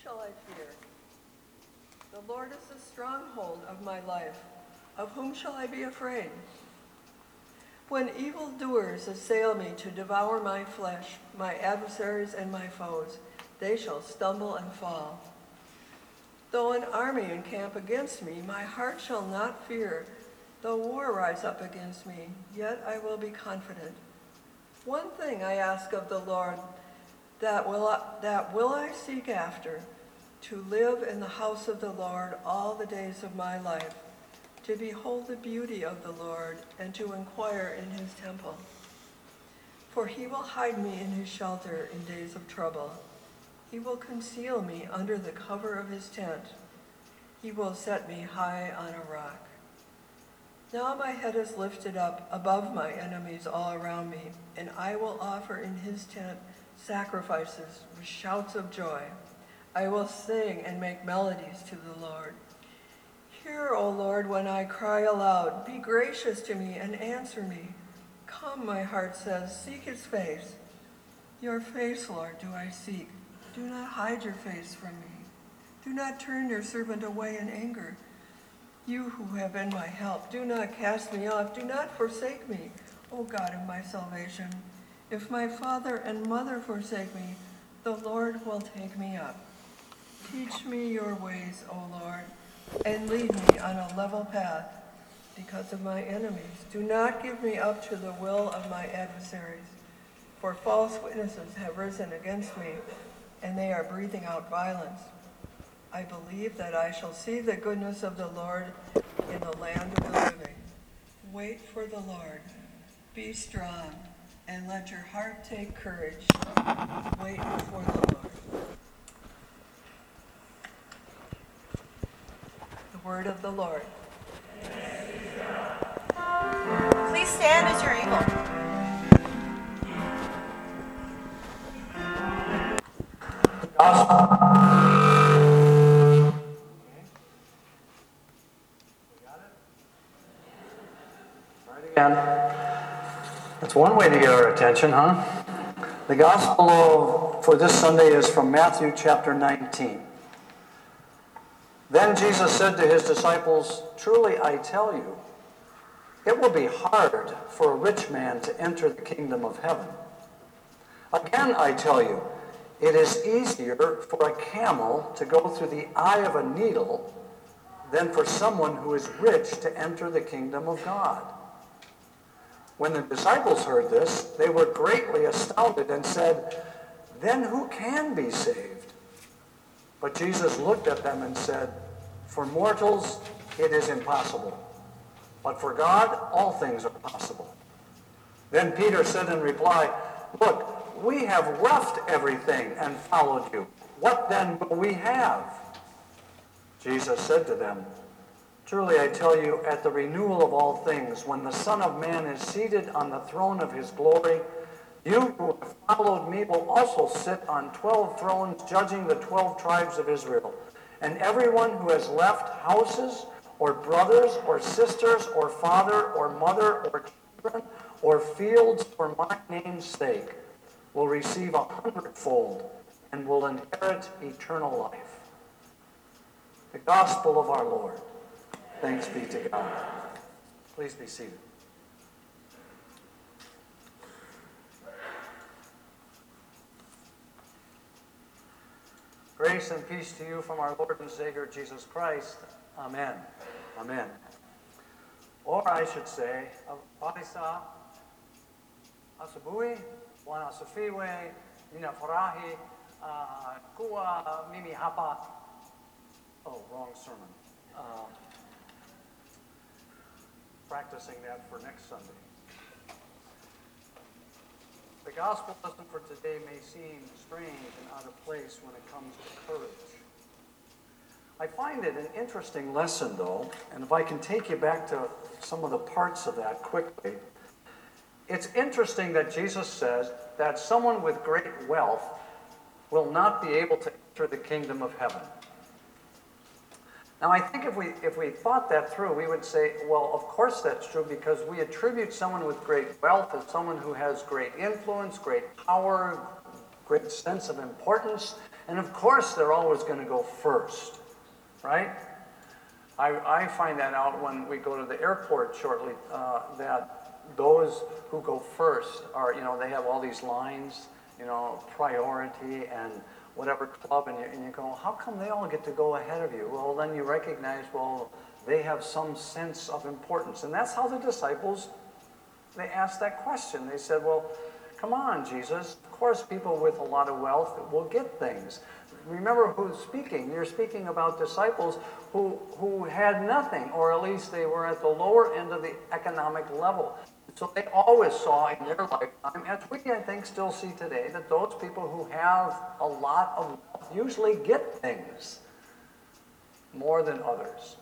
shall I fear? The Lord is the stronghold of my life. Of whom shall I be afraid? When evildoers assail me to devour my flesh, my adversaries and my foes, they shall stumble and fall. Though an army encamp against me, my heart shall not fear. Though war rise up against me, yet I will be confident. One thing I ask of the Lord, that will I seek after, to live in the house of the Lord all the days of my life, to behold the beauty of the Lord and to inquire in his temple. For he will hide me in his shelter in days of trouble. He will conceal me under the cover of his tent. He will set me high on a rock. Now my head is lifted up above my enemies all around me, and I will offer in his tent sacrifices with shouts of joy. I will sing and make melodies to the Lord. Hear, O Lord, when I cry aloud. Be gracious to me and answer me. Come, my heart says, seek his face. Your face, Lord, do I seek. Do not hide your face from me. Do not turn your servant away in anger. You who have been my help, do not cast me off. Do not forsake me, O God of my salvation. If my father and mother forsake me, the Lord will take me up. Teach me your ways, O Lord, and lead me on a level path because of my enemies. Do not give me up to the will of my adversaries, for false witnesses have risen against me, and they are breathing out violence. I believe that I shall see the goodness of the Lord in the land of the living. Wait for the Lord. Be strong, and let your heart take courage. Wait for the Lord. The word of the Lord. Please stand as you're able. That's one way to get our attention, huh? The gospel for this Sunday is from Matthew chapter 19. Then Jesus said to his disciples, "Truly I tell you, it will be hard for a rich man to enter the kingdom of heaven. Again I tell you, it is easier for a camel to go through the eye of a needle than for someone who is rich to enter the kingdom of God." When the disciples heard this, they were greatly astounded and said, "Then who can be saved?" But Jesus looked at them and said, "For mortals it is impossible, but for God all things are possible." Then Peter said in reply, "Look, we have left everything and followed you. What then will we have?" Jesus said to them, "Truly I tell you, at the renewal of all things, when the Son of Man is seated on the throne of his glory, you who have followed me will also sit on 12 thrones, judging the 12 tribes of Israel. And everyone who has left houses, or brothers, or sisters, or father, or mother, or children, or fields for my name's sake, will receive 100-fold and will inherit eternal life." The gospel of our Lord. Thanks be to God. Please be seated. Grace and peace to you from our Lord and Savior Jesus Christ. Amen. Amen. Or I should say, Parisa, Asabui, Wana Sofiwe, Nina Farahi, Kua Mimi Hapa. Oh, wrong sermon. Practicing that for next Sunday. The gospel lesson for today may seem strange and out of place when it comes to courage. I find it an interesting lesson, though, and if I can take you back to some of the parts of that quickly. It's interesting that Jesus says that someone with great wealth will not be able to enter the kingdom of heaven. Now, I think if we thought that through, we would say, well, of course that's true, because we attribute someone with great wealth as someone who has great influence, great power, great sense of importance, And of course, they're always going to go first, right? I find that out when we go to the airport shortly, that those who go first are, they have all these lines, priority and whatever club, and you go, how come they all get to go ahead of you? Well, then you recognize, well, they have some sense of importance. And that's how the disciples, they asked that question. They said, well, come on, Jesus. Of course, people with a lot of wealth will get things. Remember who's speaking. You're speaking about disciples who had nothing, or at least they were at the lower end of the economic level. So they always saw in their lifetime, as we, I think, still see today, that those people who have a lot of wealth usually get things more than others.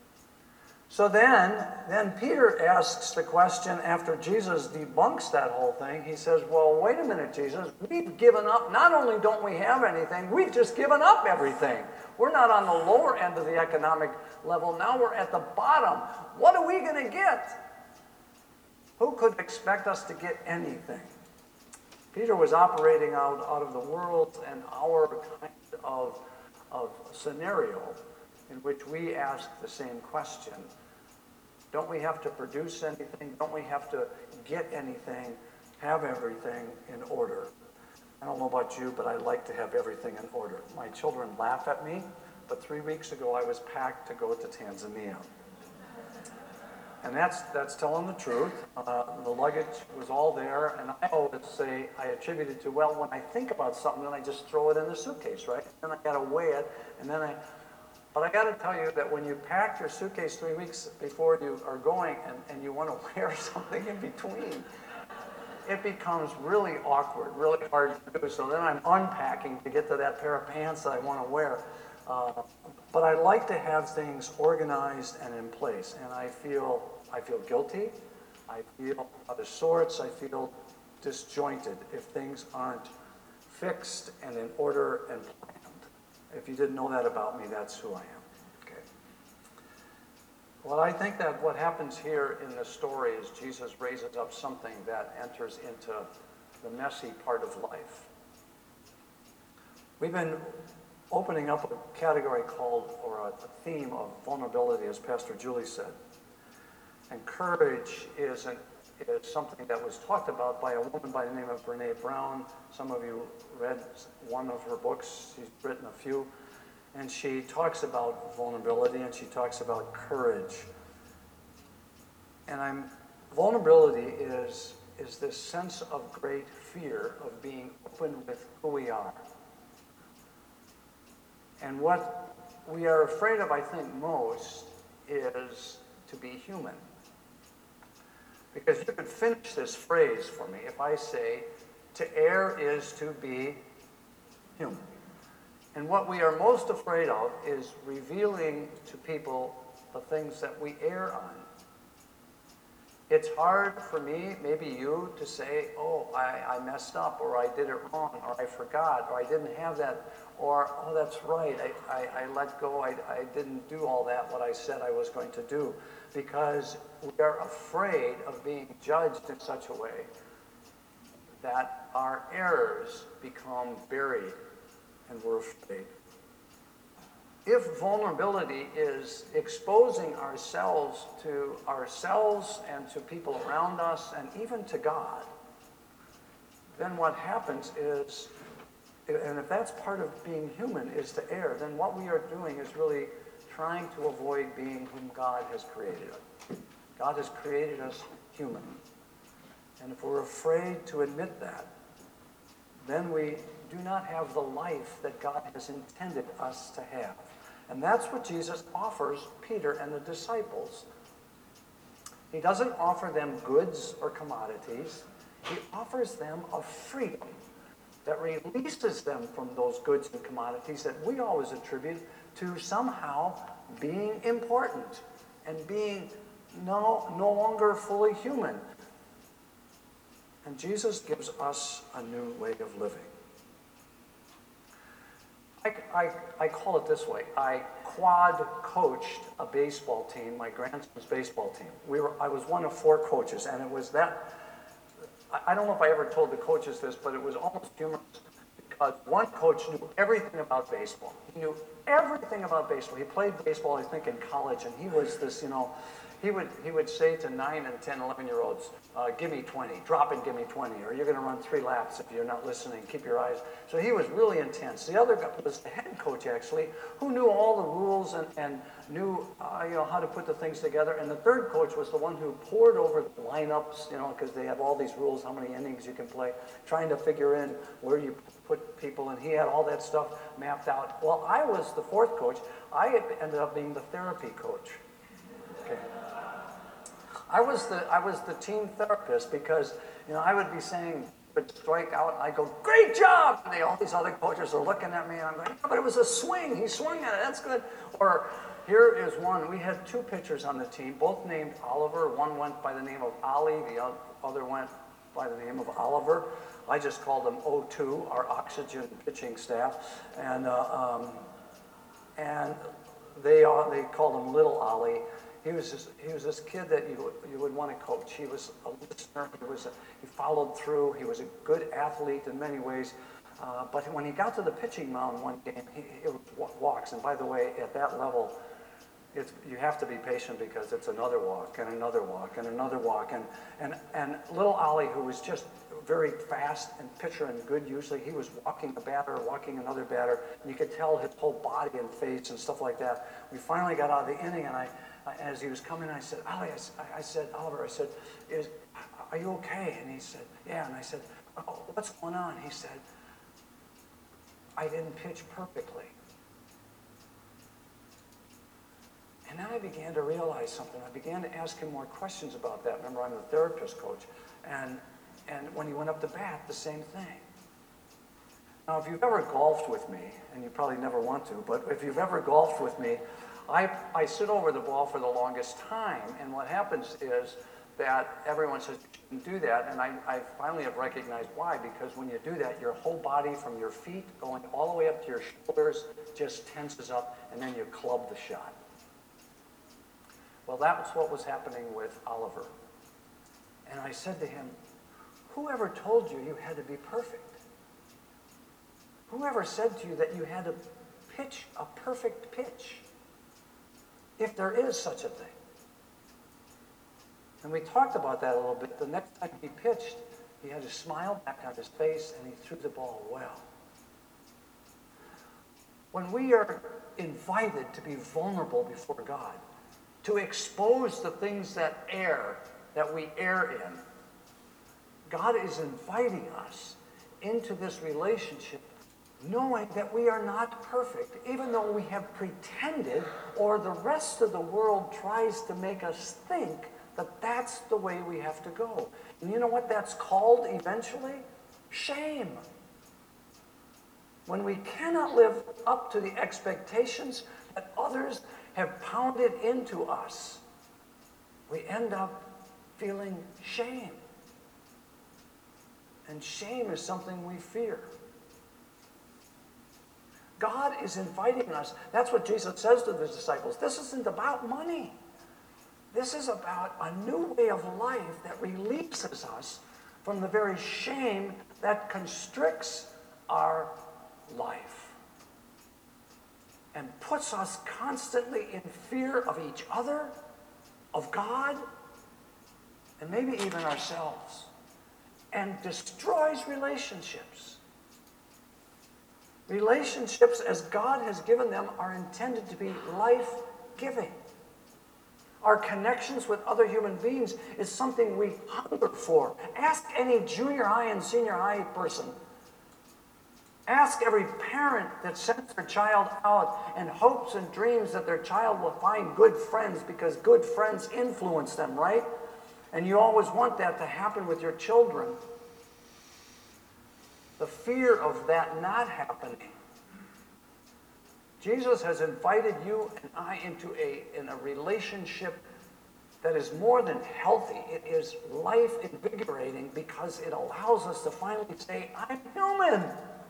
So then Peter asks the question after Jesus debunks that whole thing. He says, well, wait a minute, Jesus. We've given up. Not only don't we have anything, we've just given up everything. We're not on the lower end of the economic level. Now we're at the bottom. What are we going to get? Who could expect us to get anything? Peter was operating out of the world and our kind of scenario in which we ask the same question. Don't we have to produce anything? Don't we have to get anything, have everything in order? I don't know about you, but I like to have everything in order. My children laugh at me, but 3 weeks ago I was packed to go to Tanzania. And that's telling the truth. The luggage was all there, and I always say, I attribute it to, well, when I think about something, then I just throw it in the suitcase, right? Then I got to weigh it, but I got to tell you that when you pack your suitcase 3 weeks before you are going and you want to wear something in between, it becomes really awkward, really hard to do. So then I'm unpacking to get to that pair of pants that I want to wear. But I like to have things organized and in place, and I feel guilty. I feel out of sorts. I feel disjointed if things aren't fixed and in order and planned. If you didn't know that about me, that's who I am. Okay. Well, I think that what happens here in the story is Jesus raises up something that enters into the messy part of life. We've been opening up a category called, or a theme of vulnerability, as Pastor Julie said. And courage is something that was talked about by a woman by the name of Brene Brown. Some of you read one of her books. She's written a few. And she talks about vulnerability and she talks about courage. And vulnerability is this sense of great fear of being open with who we are. And what we are afraid of, I think, most is to be human. Because you could finish this phrase for me if I say, to err is to be human. And what we are most afraid of is revealing to people the things that we err on. It's hard for me, maybe you, to say, oh, I messed up, or I did it wrong, or I forgot, or I didn't have that, or, oh, that's right, I let go, I didn't do all that, what I said I was going to do, because we are afraid of being judged in such a way that our errors become buried, and we're afraid. If vulnerability is exposing ourselves and to people around us and even to God, then what happens is, and if that's part of being human is to err, then what we are doing is really trying to avoid being whom God has created us. God has created us human. And if we're afraid to admit that, then we do not have the life that God has intended us to have. And that's what Jesus offers Peter and the disciples. He doesn't offer them goods or commodities. He offers them a freedom that releases them from those goods and commodities that we always attribute to somehow being important and being no longer fully human. And Jesus gives us a new way of living. I call it this way. I quad coached a baseball team, my grandson's baseball team. I was one of 4 coaches, and it was that. I don't know if I ever told the coaches this, but it was almost humorous because one coach knew everything about baseball. He knew everything about baseball. He played baseball, I think, in college, and he was this, he would say to 9 and 10, 11-year-olds, give me 20, drop and give me 20, or you're going to run 3 laps if you're not listening, keep your eyes. So he was really intense. The other guy was the head coach, actually, who knew all the rules and knew how to put the things together. And the third coach was the one who poured over the lineups, because they have all these rules, how many innings you can play, trying to figure in where you put people, and he had all that stuff mapped out. Well, I was the fourth coach. I ended up being the therapy coach. Okay. I was the team therapist because I would be saying, would strike out, I go, great job! And all these other coaches are looking at me, and I'm going, yeah, but it was a swing. He swung at it. That's good. Or here is one. We had 2 pitchers on the team, both named Oliver. One went by the name of Ollie. The other went by the name of Oliver. I just called them O2, our oxygen pitching staff, and they called him Little Ollie. He was this kid that you would want to coach. He was a listener. He followed through. He was a good athlete in many ways. But when he got to the pitching mound one game, it was walks. And by the way, at that level, you have to be patient because it's another walk and another walk and another walk. And little Ollie, who was just very fast and pitcher and good usually, he was walking a batter, walking another batter, and you could tell his whole body and face and stuff like that. We finally got out of the inning, and as he was coming, I said, Ollie, Oliver, are you okay? And he said, yeah. And I said, oh, what's going on? He said, I didn't pitch perfectly. And then I began to realize something. I began to ask him more questions about that. Remember, I'm the therapist coach. And when he went up to bat, the same thing. Now, if you've ever golfed with me, and you probably never want to, but if you've ever golfed with me, I sit over the ball for the longest time, and what happens is that everyone says you shouldn't do that, and I finally have recognized why, because when you do that, your whole body from your feet going all the way up to your shoulders just tenses up, and then you club the shot. Well, that was what was happening with Oliver. And I said to him, whoever told you you had to be perfect? Whoever said to you that you had to pitch a perfect pitch? If there is such a thing. And we talked about that a little bit. The next time he pitched, he had a smile back on his face, and he threw the ball well. When we are invited to be vulnerable before God, to expose the things that we err in, God is inviting us into this relationship knowing that we are not perfect, even though we have pretended, or the rest of the world tries to make us think that that's the way we have to go. And you know what that's called eventually? Shame. When we cannot live up to the expectations that others have pounded into us, we end up feeling shame. And shame is something we fear. God is inviting us. That's what Jesus says to the disciples. This isn't about money. This is about a new way of life that releases us from the very shame that constricts our life and puts us constantly in fear of each other, of God, and maybe even ourselves, and destroys relationships. Relationships, as God has given them, are intended to be life-giving. Our connections with other human beings is something we hunger for. Ask any junior high and senior high person. Ask every parent that sends their child out and hopes and dreams that their child will find good friends because good friends influence them, right? And you always want that to happen with your children. The fear of that not happening. Jesus has invited you and I into a relationship that is more than healthy. It is life invigorating because it allows us to finally say, I'm human.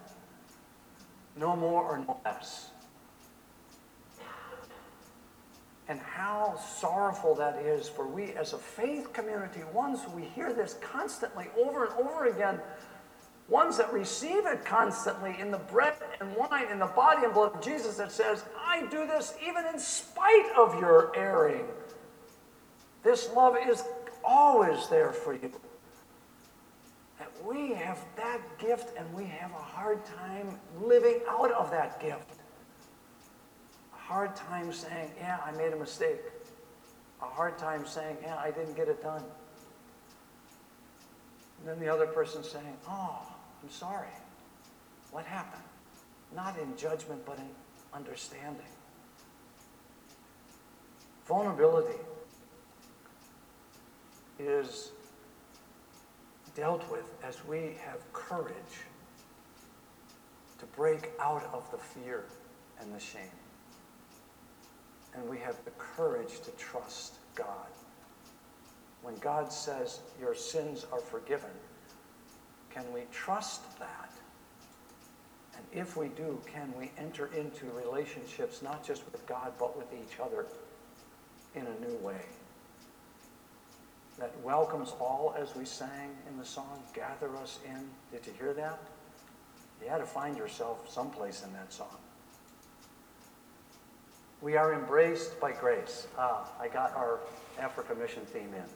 No more or no less. And how sorrowful that is for we as a faith community, ones who we hear this constantly over and over again. Ones that receive it constantly in the bread and wine, in the body and blood of Jesus that says, I do this even in spite of your erring. This love is always there for you. That we have that gift and we have a hard time living out of that gift. A hard time saying, yeah, I made a mistake. A hard time saying, yeah, I didn't get it done. And then the other person saying, oh, I'm sorry. What happened? Not in judgment, but in understanding. Vulnerability is dealt with as we have courage to break out of the fear and the shame. And we have the courage to trust God. When God says your sins are forgiven, can we trust that? And if we do, can we enter into relationships not just with God but with each other in a new way? That welcomes all, as we sang in the song, gather us in. Did you hear that? You had to find yourself someplace in that song. We are embraced by grace. I got our Africa mission theme in.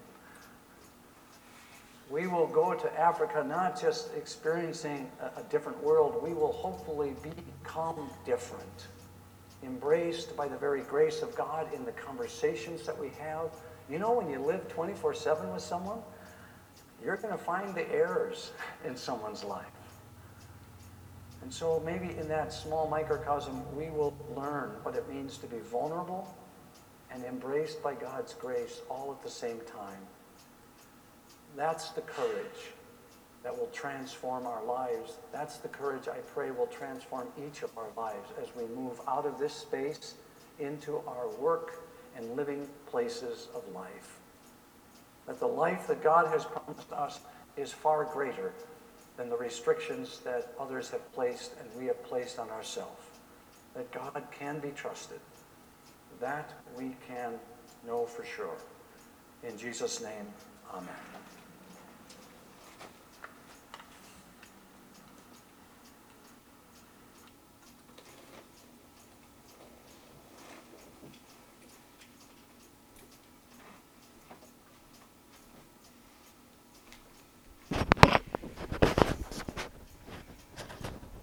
We will go to Africa not just experiencing a different world, we will hopefully become different. Embraced by the very grace of God in the conversations that we have. You know, when you live 24/7 with someone, you're going to find the errors in someone's life. And so maybe in that small microcosm, we will learn what it means to be vulnerable and embraced by God's grace all at the same time. That's the courage that will transform our lives. That's the courage I pray will transform each of our lives as we move out of this space into our work and living places of life. That the life that God has promised us is far greater than the restrictions that others have placed and we have placed on ourselves. That God can be trusted. That we can know for sure. In Jesus' name, amen.